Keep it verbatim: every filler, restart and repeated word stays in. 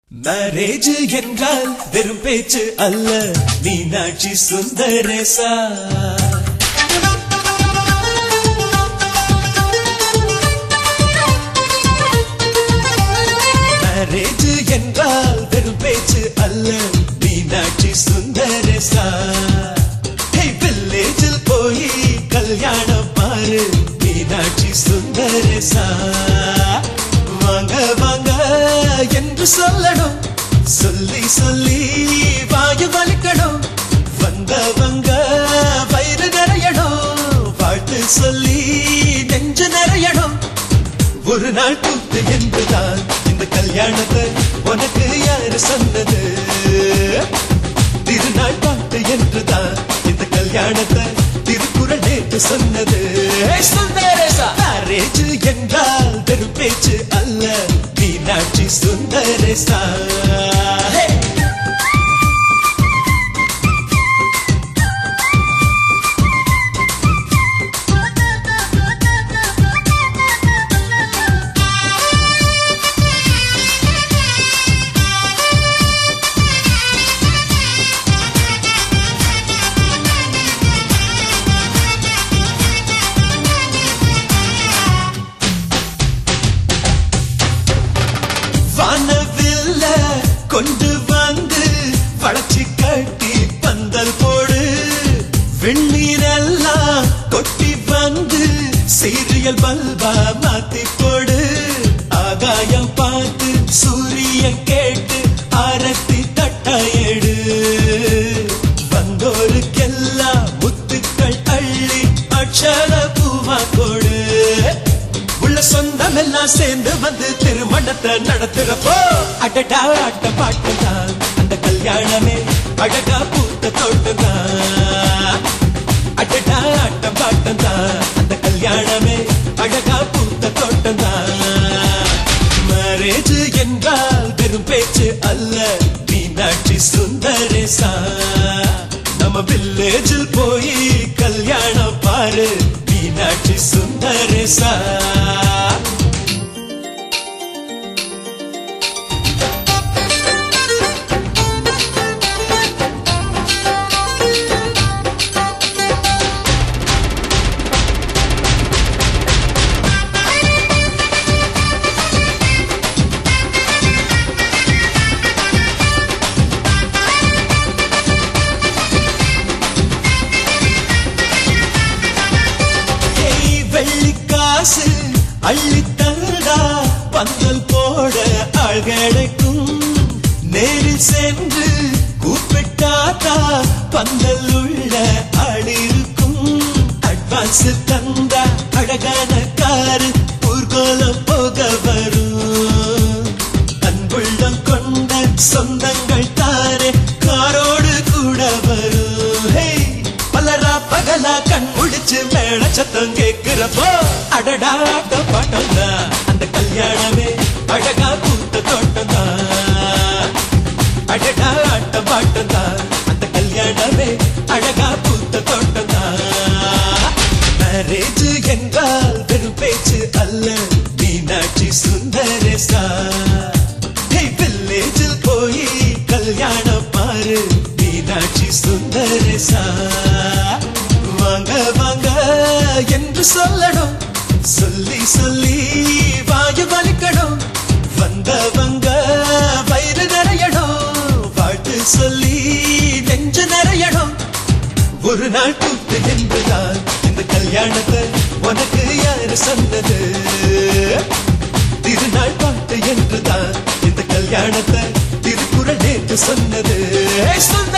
Marriage என்றால் வெறும் பேச்சு அல்ல, மீனாட்சி சுந்தரேசா. மேரேஜ் என்றால் வெறும் பேச்சு அல்ல, மீனாட்சி சுந்தரேசா. வில்லேஜில் போய் கல்யாணம் பாரு, மீனாட்சி சுந்தரேசா. வாங்க வாங்க என்று சொல்லணும், சொல்லி சொல்லி வாயு வலிக்கணும். வந்தவங்க வயிறு நிறையணும், வாழ்த்து சொல்லி நெஞ்சு நிறையணும். ஒரு நாள் கூத்து என்றுதான் இந்த கல்யாணத்தை உனக்கு யாரு சொன்னது? திருநாள் பாட்டு என்றுதான் இந்த கல்யாணத்தை திருக்குறள் நேற்று சொன்னது. மேரேஜ் என்றால் வெறும் பேச்சு அல்ல, மீனாட்சி சுந்தரேசா. வானவில்ல கொண்டு வந்து வளர்ச்சி கட்டி பந்தல் போடு, வெண்ணீரெல்லாம் கொட்டி வந்து சீரியல் பல்பா மாத்தி போடு. ஆகாயம் பார்த்து சூரியன் கேட்டு ஆரத்தி தட்டாயேடு. வந்தோருக்கெல்லாம் முத்துக்கள் அள்ளி அட்சர பூவா கொடு. உள்ள சொந்தம் எல்லாம் சேர்ந்து வந்து திருமணத்தை நடத்துறப்போ அடடா ஆட்ட பாட்டுதான் அந்த கல்யாணமே அழகா பூத்த தோட்டம்தான். அடடா ஆட்ட பாட்டுதான் அந்த கல்யாணமே அழகா பூத்த தோட்டம்தான். மேரேஜ் என்றால் வெறும் பேச்சு அல்ல, மீனாட்சி சுந்தரேசா. நம்ம வில்லேஜில் போய் கல்யாணம் பாரு, மீனாட்சி சுந்தரேசா. வெள்ளிக்காசு அள்ளி தந்தா பந்தல் போட ஆள் கிடைக்கும். நேரில் சென்று கூப்பிட்டாத்தா பந்தல் உள்ள ஆள் இருக்கும். அட்வான்ஸ் தந்தா அழகான காரு ஊர்கோலம் போக வரும். அன்புள்ளம் கொண்ட சொந்தங்கள் தானே காரோடு கூட வரும். பலரா பகலா கண் முடிச்சு மேல சத்தம் கேட்கிறப்போ அடடா ஆட்ட பாட்டம்தான் அந்த கல்யாணமே அழகா பூத்த தோட்டம்தான். அடடா ஆட்ட பாட்டம்தான் அந்த கல்யாணமே அழகா பூத்த தோட்டம்தான். மேரேஜ் என்றால் வெறும் பேச்சு அல்ல, மீனாட்சி சுந்தரேசா. வில்லேஜில் போய் கல்யாணம் பாரு, மீனாட்சி சுந்தரேசா. வாங்க வாங்க என்று சொல்லணும், சொல்லி சொல்லி வாயு வலிக்கணும். வந்தவங்க வயிறு நிறையணும், வாழ்த்து சொல்லி நெஞ்சு நிறையணும். ஒரு நாள் கூத்து என்றுதான் இந்த கல்யாணத்தை உனக்கு யாரு சொன்னது? திருநாள் பாட்டு என்றுதான் இந்த கல்யாணத்தை திருக்குறள் நேற்று சொன்னது.